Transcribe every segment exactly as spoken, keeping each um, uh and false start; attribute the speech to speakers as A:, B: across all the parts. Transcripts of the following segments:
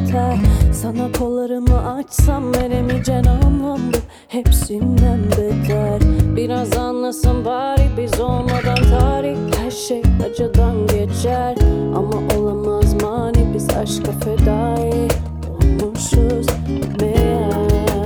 A: yeter. Sana kollarımı açsam veremeyeceğin anlamlı, hepsinden beter. Biraz anlasın bari biz olmadan tarih, her şey acıdan geçer. Ama olamaz mani, biz aşka fedai olmuşuz meğer.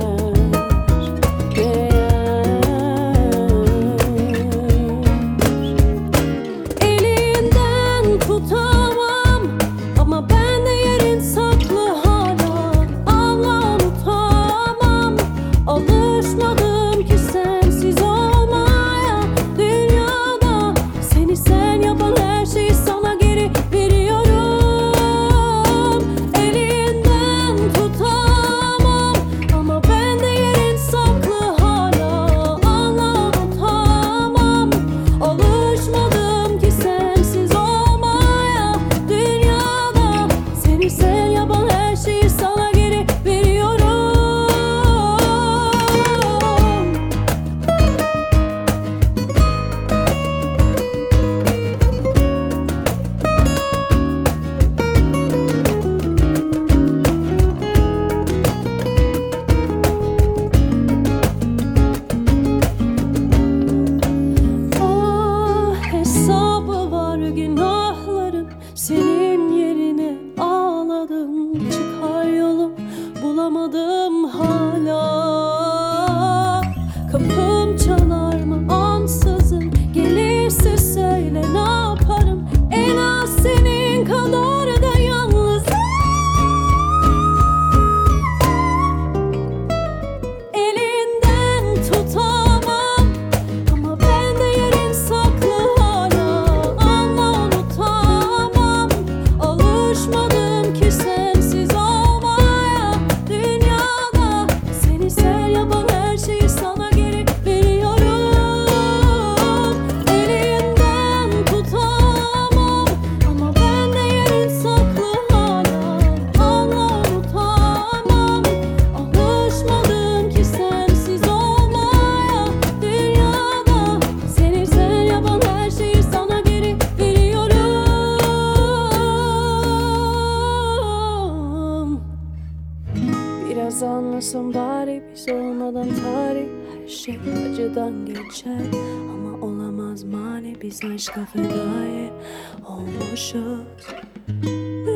A: Elinden tutamam ama ben de yerin saklı hala. Anla unutamam, alışmadım ki sensiz olmaya. Dünyada seni sen yapan her şeyi sana geri veriyorum. Elinden tutamam ama ben de yerin saklı hala. Anla unutamam, alışmadım ki sensiz olmaya. Dünyada seni sen yapan her şeyi sana geri veriyorum. Ah, hesabı var günahların, senin yerine ağladım. Çıkar yolum bulamadım hala. Kapım çalar mı ansızın, gelirse söyle ne yaparım. En az senin kadar da yalnızım. Elinden tutamam ama ben de yerin saklı hala. Anla unutamam, alışmadım ki sensiz olmaya. Dünyada seni sen yapan her şeyi sana geri veriyorum. Elinden tutamam ama ben de yerin saklı hala. Anla unutamam, alışmadım ki sensiz olmaya. Dünyada seni sen yapan her şeyi sana geri veriyorum. Biraz anlasam bari biz olmadan tarih, her şey acıdan geçer. Ama olamaz mani, biz aşka fedai olmuşuz.